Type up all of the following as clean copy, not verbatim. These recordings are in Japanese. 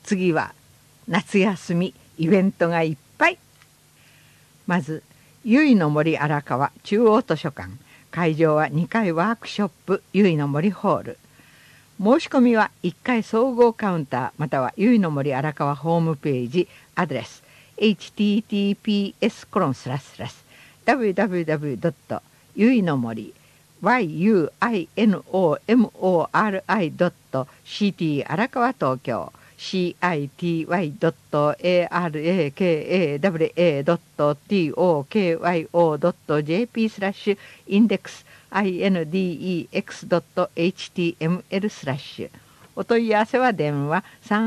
次は夏休みイベントがいっぱい。まずゆいの森荒川中央図書館、会場は2階ワークショップゆいの森ホール。申し込みは1階総合カウンターまたはゆいの森荒川ホームページ、アドレス https://www. ゆいの森 yuinomori.ct 荒川東京 city.arakawa.tokyo.index.index.html/お問い合わせは電話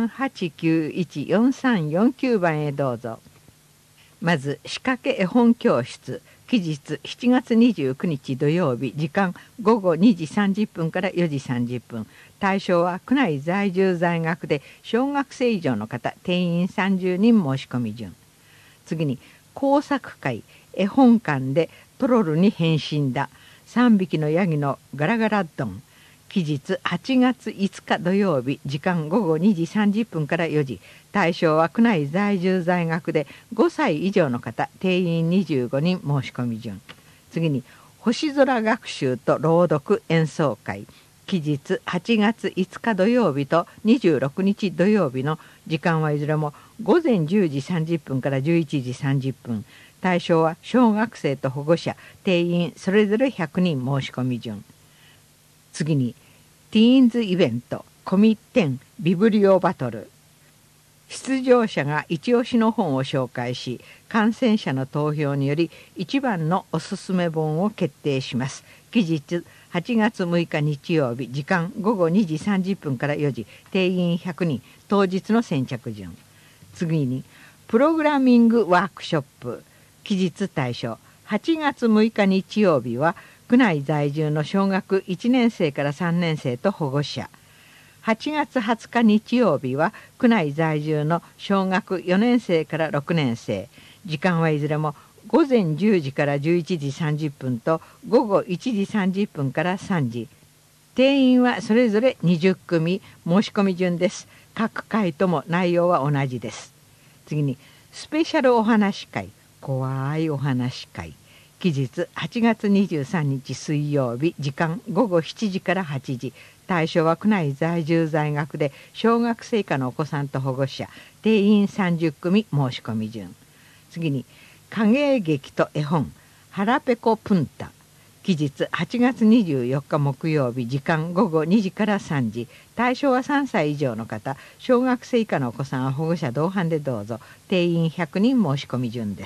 3891-4349 番へどうぞ。まず仕掛け絵本教室、期日7月29日土曜日、時間午後2時30分から4時30分。対象は区内在住在学で小学生以上の方、定員30人申し込み順。次に工作会、絵本館でトロルに変身だ3匹のヤギのガラガラドン。期日8月5日土曜日、時間午後2時30分から4時。対象は区内在住在学で5歳以上の方、定員25人申し込み順。次に星空学習と朗読演奏会、期日8月5日土曜日と26日土曜日の時間はいずれも午前10時30分から11時30分。対象は小学生と保護者、定員それぞれ100人申し込み順。次にティーンズイベントコミテンビブリオバトル。出場者が一押しの本を紹介し、感染者の投票により一番のおすすめ本を決定します。期日8月6日日曜日、時間午後2時30分から4時、定員100人、当日の先着順。次にプログラミングワークショップ、期日対象8月6日日曜日は区内在住の小学1年生から3年生と保護者。8月20日日曜日は区内在住の小学4年生から6年生。時間はいずれも午前10時から11時30分と午後1時30分から3時。定員はそれぞれ20組、申し込み順です。各回とも内容は同じです。次にスペシャルお話会、怖いお話会。期日8月23日水曜日、時間午後7時から8時。対象は区内在住在学で小学生以下のお子さんと保護者、定員30組申し込み順。次に影絵劇と絵本はらぺこプンタ。期日8月24日木曜日、時間午後2時から3時。対象は3歳以上の方、小学生以下のお子さんは保護者同伴でどうぞ。定員100人申し込み順です。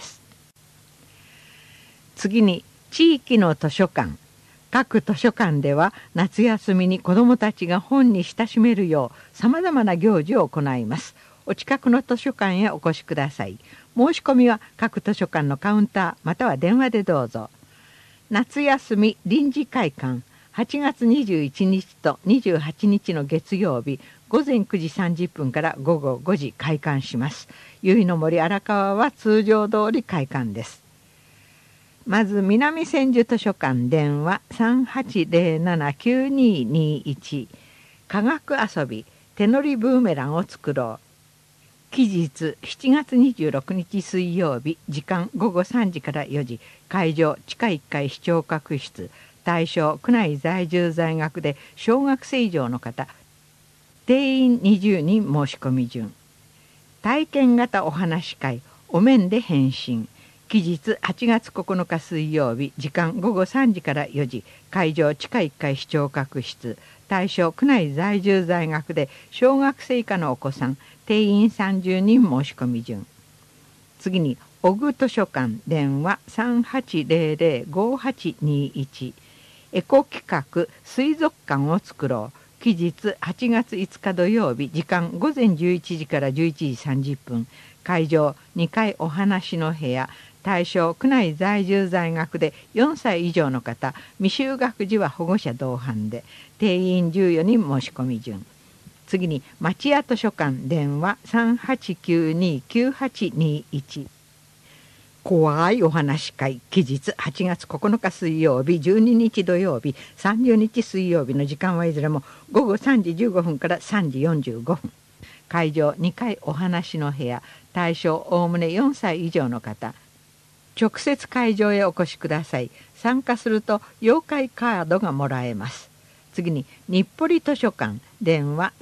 次に地域の図書館。各図書館では夏休みに子どもたちが本に親しめるようさまざまな行事を行います。お近くの図書館へお越しください。申し込みは各図書館のカウンターまたは電話でどうぞ。夏休み臨時会館、8月21日と28日の月曜日、午前9時30分から午後5時開館します。ゆいの森荒川は通常通り開館です。まず南千住図書館、電話 3807-9221。 科学遊び手乗りブーメランを作ろう。期日7月26日水曜日、時間午後3時から4時。会場地下1階視聴覚室。対象区内在住在学で小学生以上の方、定員20人申し込み順。体験型お話会お面で変身。期日8月9日水曜日、時間午後3時から4時。会場地下1階視聴覚室。対象区内在住在学で小学生以下のお子さん、定員30人申し込み順。次に小具図書館、電話 3800-5821。エコ企画水族館を作ろう。期日8月5日土曜日、時間午前11時から11時30分。会場2階お話の部屋。対象区内在住在学で4歳以上の方、未就学児は保護者同伴で、定員14人申し込み順。次に町屋図書館、電話 3892-9821。怖いお話会、期日8月9日水曜日、12日土曜日、30日水曜日の時間はいずれも午後3時15分から3時45分。 会場2階お話の部屋、対象おおむね4歳以上の方、直接会場へお越しください。参加すると妖怪カードがもらえます。次に日暮里図書館、電話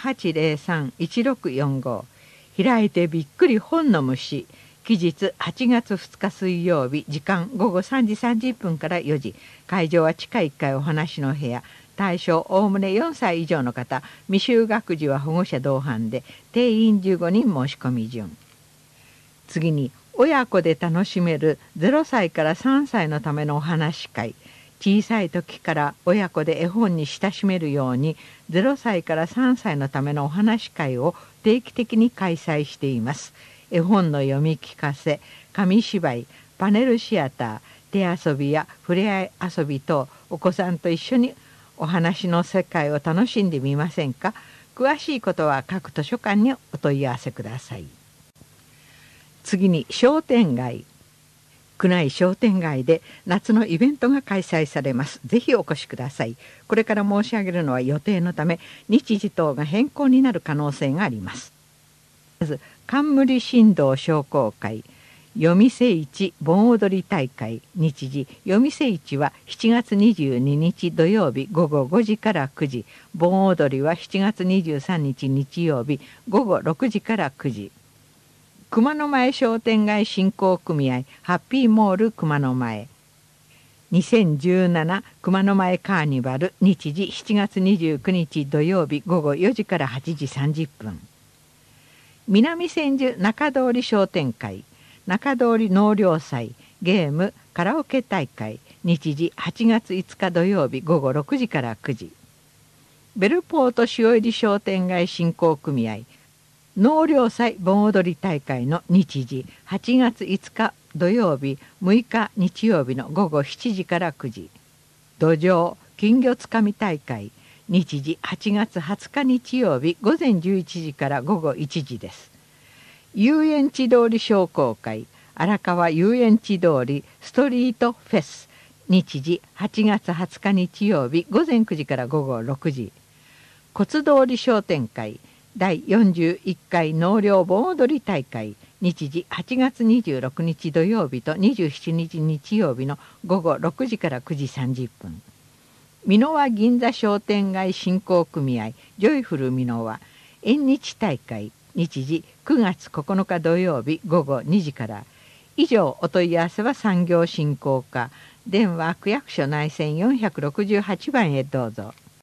3803-1645、開いてびっくり本の虫、期日8月2日水曜日、時間午後3時30分から4時、会場は地下1階お話の部屋、対象おおむね4歳以上の方、未就学児は保護者同伴で定員15人申し込み順。次に親子で楽しめる0歳から3歳のためのお話会、小さい時から親子で絵本に親しめるように0歳から3歳のためのお話会を定期的に開催しています。絵本の読み聞かせ、紙芝居、パネルシアター、手遊びやふれあい遊び等、お子さんと一緒にお話の世界を楽しんでみませんか。詳しいことは各図書館にお問い合わせください。次に商店街、宮内商店街で夏のイベントが開催されます。ぜひお越しください。これから申し上げるのは予定のため日時等が変更になる可能性があります。まず冠神道商工会夜店市盆踊り大会、日時夜店市は7月22日土曜日午後5時から9時、盆踊りは7月23日日曜日午後6時から9時。熊野前商店街振興組合ハッピーモール熊野前、2017熊野前カーニバル、日時7月29日土曜日午後4時から8時30分。南千住中通り商店会中通り納涼祭ゲームカラオケ大会、日時8月5日土曜日午後6時から9時。ベルポート塩入商店街振興組合納涼祭盆踊り大会の日時8月5日土曜日6日日曜日の午後7時から9時。土壌金魚つかみ大会、日時8月20日日曜日午前11時から午後1時です。遊園地通り商工会荒川遊園地通りストリートフェス、日時8月20日日曜日午前9時から午後6時。骨通り商店会第41回納涼盆踊り大会、日時8月26日土曜日と27日日曜日の午後6時から9時30分。箕輪銀座商店街振興組合ジョイフル箕輪縁日大会、日時9月9日土曜日午後2時から。以上お問い合わせは産業振興課、電話区役所内線468番へどうぞ。